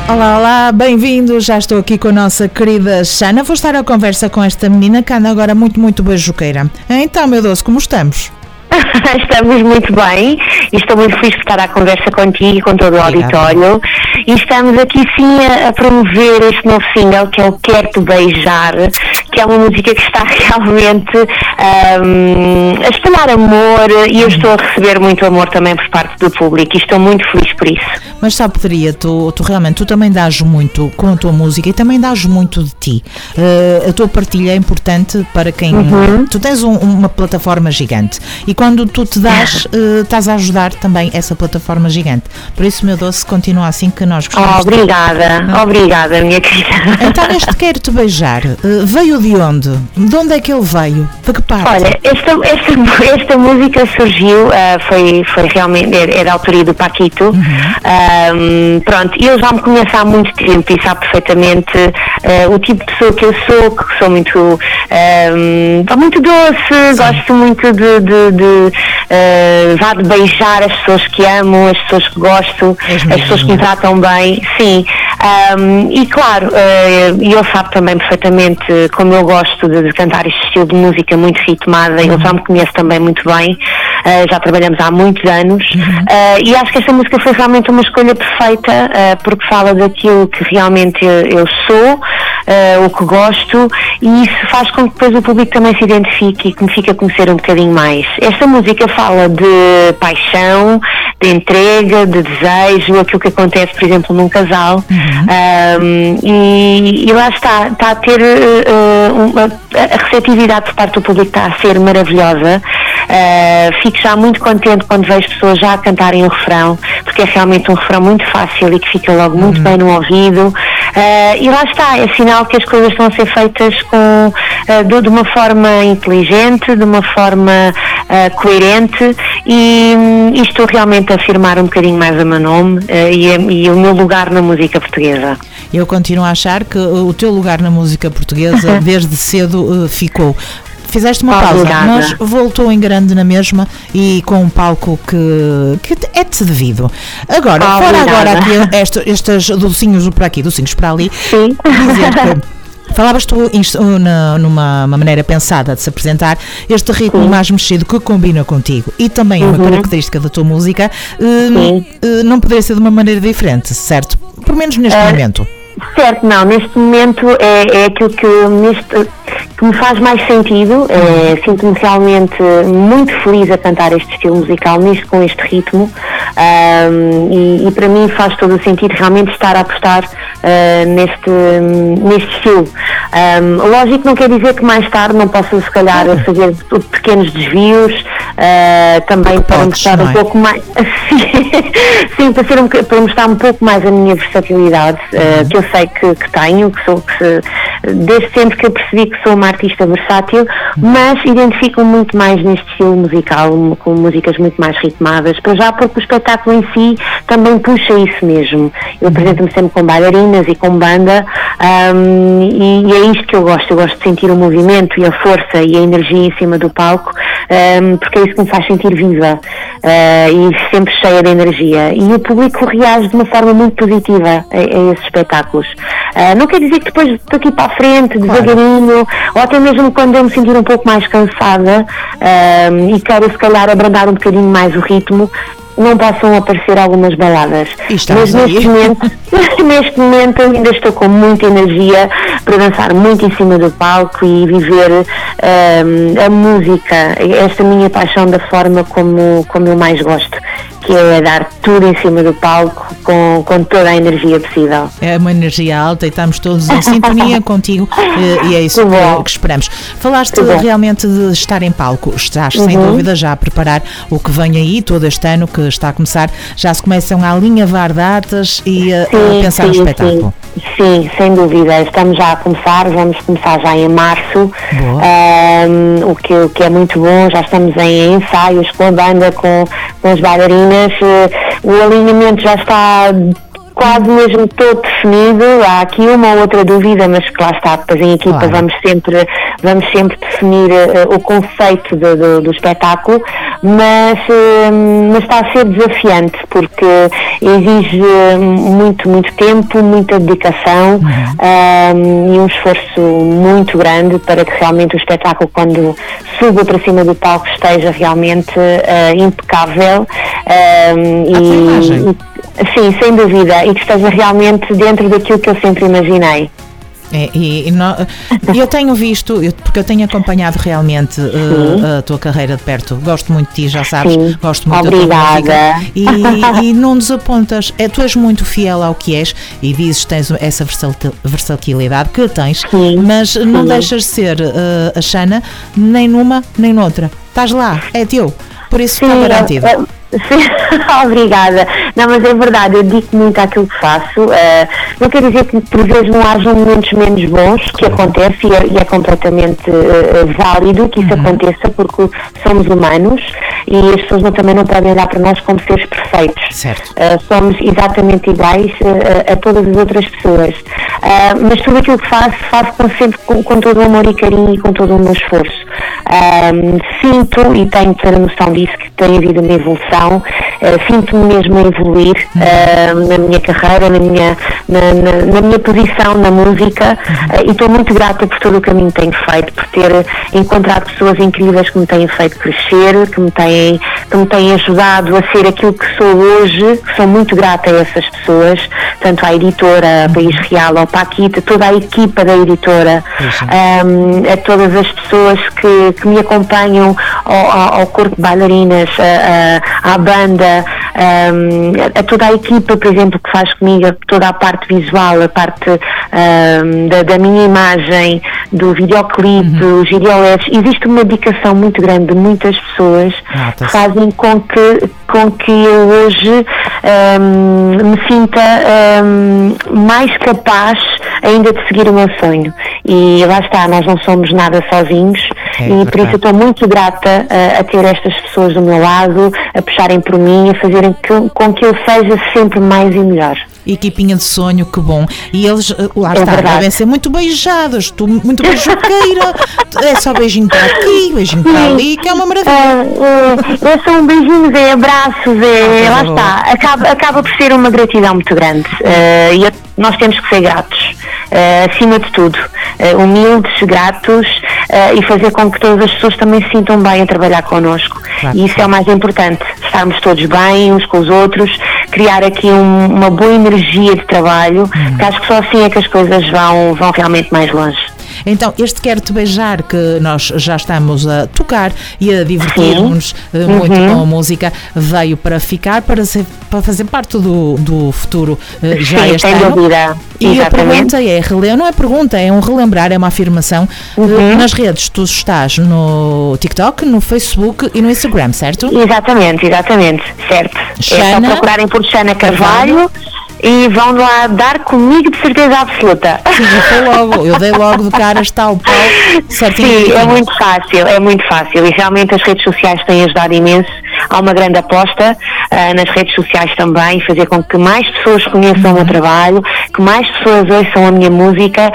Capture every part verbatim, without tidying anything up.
Olá, olá, bem-vindos, já estou aqui com a nossa querida Xana. Vou estar à conversa com esta menina que anda agora muito, muito beijoqueira. Então, meu doce, como estamos? Estamos muito bem e estou muito feliz por estar à conversa contigo e com todo o auditório. E estamos aqui sim a, a promover este novo single que é o Quero-te Beijar, que é uma música que está realmente um, a espalhar amor, e eu estou a receber muito amor também por parte do público e estou muito feliz por isso. Mas sabe, Pedria, tu, tu realmente tu também dás muito com a tua música e também dás muito de ti. Uh, a tua partilha é importante para quem... Uhum. Tu tens um, uma plataforma gigante e quando tu te dás, uh, estás a ajudar também essa plataforma gigante. Por isso, meu doce, continua assim que nós gostamos. Oh, obrigada, de... obrigada, minha querida. Então, este Quero-te Beijar, uh, veio de onde? De onde é que ele veio? De que parte? Olha, esta, esta, esta música surgiu, uh, foi, foi realmente, é, é da autoria do Paquito. Uhum. Um, pronto, ele já me conhece há muito tempo e sabe perfeitamente uh, o tipo de pessoa que eu sou, que sou muito, um, muito doce, sim. Gosto muito de, de, de uh, vá de beijar as pessoas que amo, as pessoas que gosto, é as pessoas que me tratam bem, sim. Um, e claro, uh, ele sabe também perfeitamente como eu gosto de, de cantar este estilo de música muito ritmada, uhum. Ele já me conhece também muito bem, uh, já trabalhamos há muitos anos, uhum. uh, e acho que esta música foi realmente uma escolha perfeita, uh, porque fala daquilo que realmente eu sou, uh, o que gosto, e isso faz com que depois o público também se identifique e que me fique a conhecer um bocadinho mais. Esta música fala de paixão, de entrega, de desejo, aquilo que acontece, por exemplo, num casal, uhum. um, e, e lá está, está a ter uh, uma, a receptividade por parte do público está a ser maravilhosa. Uh, fico já muito contente quando vejo pessoas já a cantarem o refrão, porque é realmente um refrão muito fácil e que fica logo muito uhum. bem no ouvido, uh, e lá está, é sinal que as coisas estão a ser feitas com, uh, de, de uma forma inteligente, de uma forma uh, coerente, e, e estou realmente a afirmar um bocadinho mais o meu nome uh, e, e o meu lugar na música portuguesa. Eu continuo a achar que o teu lugar na música portuguesa desde cedo uh, ficou. Fizeste uma pausa, Obrigada. Mas voltou em grande na mesma e com um palco que, que é-te devido. Agora, Obrigada. fora agora aqui estes, estes docinhos por aqui, docinhos para ali, sim. Dizer que falavas tu na, numa uma maneira pensada de se apresentar, este ritmo sim. mais mexido que combina contigo e também uhum. uma característica da tua música, hum, não poderia ser de uma maneira diferente, certo? Por menos neste uh, momento. Certo, não, neste momento é, é aquilo que, neste, que me faz mais sentido, é, sinto-me realmente muito feliz a cantar este estilo musical, nisto, com este ritmo, um, e, e para mim faz todo o sentido realmente estar a apostar uh, neste, neste estilo. Um, lógico, não quer dizer que mais tarde não possa se calhar fazer pequenos desvios, uh, também para mostrar um pouco mais, sim, para, ser um, para mostrar um pouco mais a minha versatilidade, uh, que eu sei que, que tenho, que sou, que, desde sempre que eu percebi que sou uma artista versátil, mas identifico muito mais neste estilo musical, com músicas muito mais ritmadas, para já porque o espetáculo em si também puxa isso mesmo. Eu apresento-me sempre com bailarinas e com banda, um, e, e é isto que eu gosto, eu gosto de sentir o movimento e a força e a energia em cima do palco, um, porque é isso que me faz sentir viva, uh, e sempre cheia de energia, e o público reage de uma forma muito positiva a, a esses espetáculos. Uh, não quer dizer que depois daqui para a frente, devagarinho, ou até mesmo quando eu me sentir um pouco mais cansada uh, e quero se calhar abrandar um bocadinho mais o ritmo, não possam aparecer algumas baladas. Mas neste momento, neste momento ainda estou com muita energia para dançar muito em cima do palco e viver um, a música, esta minha paixão da forma como, como eu mais gosto, que é dar tudo em cima do palco com, com toda a energia possível. É uma energia alta e estamos todos em sintonia contigo, e é isso que, que esperamos. Falaste realmente de estar em palco, estás uhum. sem dúvida já a preparar o que vem aí todo este ano que está a começar, já se começam a alinhavar datas e a, sim, a pensar sim, no espetáculo. Sim. sim, sem dúvida, estamos já a começar, vamos começar já em março, um, o, que, o que é muito bom, já estamos em ensaios com a banda, com, com as bailarinas, o alinhamento já está quase mesmo todo definido. Há aqui uma ou outra dúvida, mas que lá está, depois em equipa Claro. vamos sempre, vamos sempre definir uh, o conceito do, do, do espetáculo, mas, uh, mas está a ser desafiante porque exige muito, muito tempo, muita dedicação um, e um esforço muito grande para que realmente o espetáculo, quando suba para cima do palco, esteja realmente uh, impecável um, e, e sim, sem dúvida, e que esteja realmente dentro daquilo que eu sempre imaginei. É, e, e não, eu tenho visto, eu, porque eu tenho acompanhado realmente uh, a tua carreira de perto. Gosto muito de ti, já sabes. Sim. Gosto muito Obrigada. da tua música. E, e não desapontas. É, tu és muito fiel ao que és e dizes que tens essa versatilidade que tens, Sim. mas não Sim. deixas de ser uh, a Xana nem numa nem noutra. Estás lá, é teu. Por isso Sim, está garantido. é, é, sim, obrigada. Não, mas é verdade, eu digo muito àquilo que faço. Uh, não quer dizer que por vezes não hajam momentos menos bons, que acontece e é, e é completamente uh, válido que isso uhum. aconteça, porque somos humanos e as pessoas não, também não podem olhar para nós como seres perfeitos. Certo. Uh, somos exatamente iguais uh, a todas as outras pessoas. Uh, mas tudo aquilo que faço, faço com, sempre com, com todo o amor e carinho e com todo o meu esforço. Uh, sinto e tenho plena noção disso, que tem havido uma evolução, uh, sinto-me mesmo a evoluir uh, na minha carreira, na minha, na, na, na minha posição na música uh, e estou muito grata por todo o caminho que tenho feito, por ter encontrado pessoas incríveis que me têm feito crescer, que me têm, que me têm ajudado a ser aquilo que sou hoje, que sou muito grata a essas pessoas, tanto à editora, a País Real, ao Paquita, toda a equipa da editora, um, a todas as pessoas que, que me acompanham ao, ao corpo de bailarinas, a, a, à banda, um, a toda a equipa, por exemplo, que faz comigo toda a parte visual, a parte um, da, da minha imagem, do videoclipe, uhum. os videoleds. Existe uma dedicação muito grande de muitas pessoas ah, tá que fazem com que, com que eu hoje um, me sinta um, mais capaz ainda de seguir o meu sonho. E lá está, nós não somos nada sozinhos é, e por isso eu estou muito grata a, a ter estas pessoas do meu lado, a puxarem por mim, a fazerem que, com que eu seja sempre mais e melhor. Equipinha de sonho, que bom. E eles, lá está, é devem ser muito beijados, tu muito beijoqueira, é só beijinho para aqui, beijinho para ali, que é uma maravilha. É, é, é, são beijinhos, é abraços, é, ah, lá bom. está, acaba, acaba por ser uma gratidão muito grande uh, e nós temos que ser gratos, uh, acima de tudo, uh, humildes, gratos uh, e fazer com que todas as pessoas também se sintam bem a trabalhar connosco. Claro. E isso é o mais importante, estarmos todos bem uns com os outros, criar aqui um, uma boa energia de trabalho, hum. que acho que só assim é que as coisas vão, vão realmente mais longe. Então, este Quero-te Beijar, que nós já estamos a tocar e a divertir-nos uh, muito uhum. com a música, veio para ficar, para, ser, para fazer parte do, do futuro uh, já Sim, este sem ano. Dúvida. E Exatamente. a pergunta é, rele... não é pergunta, é um relembrar, é uma afirmação. Uhum. Uh, nas redes, tu estás no TikTok, no Facebook e no Instagram, certo? Exatamente, exatamente, certo. Xana, é só procurarem por Xana Carvalho. Carvalho. E vão lá dar comigo de certeza absoluta. Sim, eu fui logo, eu dei logo de cara, está o pau certinho. Sim, é muito fácil, é muito fácil e realmente as redes sociais têm ajudado imenso. Há uma grande aposta uh, nas redes sociais também, fazer com que mais pessoas conheçam uhum. o meu trabalho, que mais pessoas ouçam a minha música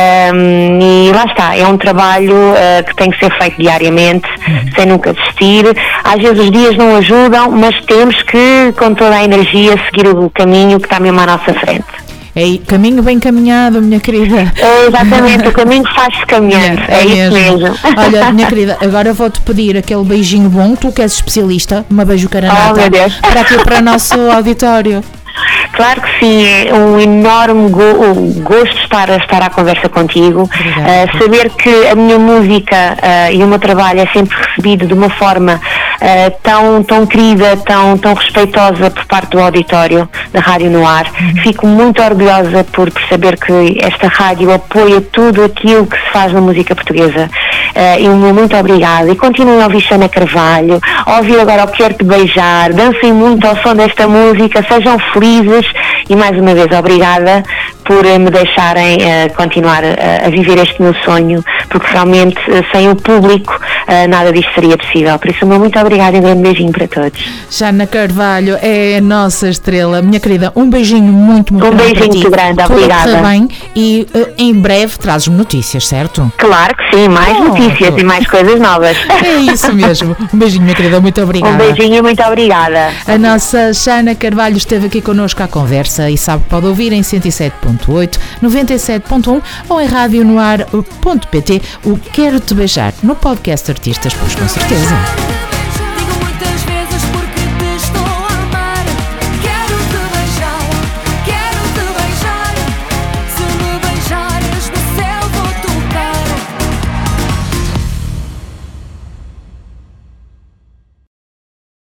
um, e lá está, é um trabalho uh, que tem que ser feito diariamente, uhum. sem nunca desistir. Às vezes os dias não ajudam, mas temos que, com toda a energia, seguir o caminho que está mesmo à nossa frente. É caminho bem caminhado, minha querida. É exatamente, o caminho faz-se caminhando, é, é, é isso mesmo. mesmo. Olha, minha querida, agora vou-te pedir aquele beijinho bom, tu que és especialista, uma beijucaranata, oh, meu Deus. para aqui para o nosso auditório. Claro que sim, é um enorme go- gosto de estar, estar à conversa contigo, uh, saber que a minha música uh, e o meu trabalho é sempre recebido de uma forma uh, tão, tão querida, tão, tão respeitosa por parte do auditório da Rádio no Ar. Uhum. Fico muito orgulhosa por, por saber que esta rádio apoia tudo aquilo que se faz na música portuguesa. Uh, e muito obrigada. E continuem a ouvir Xana Carvalho, a ouvir agora o Quero-te Beijar, dancem muito ao som desta música, sejam felizes e mais uma vez obrigada por me deixarem uh, continuar a, a viver este meu sonho, porque realmente uh, sem o público uh, nada disto seria possível. Por isso, meu muito obrigada e um grande beijinho para todos. Jana Carvalho é a nossa estrela, minha querida, um beijinho muito, muito um grande. Um beijinho muito grande, obrigada. Tudo bem e uh, em breve trazes-me notícias, certo? Claro que sim, mais oh, notícias oh. e mais coisas novas. É isso mesmo. Um beijinho, minha querida, muito obrigada. Um beijinho e muito obrigada. A nossa Jana Carvalho esteve aqui connosco à conversa e sabe que pode ouvir em cento e sete ponto oito, noventa e sete ponto um ou em rádio no ar ponto pt o Quero Te Beijar no podcast Artistas, pois com certeza.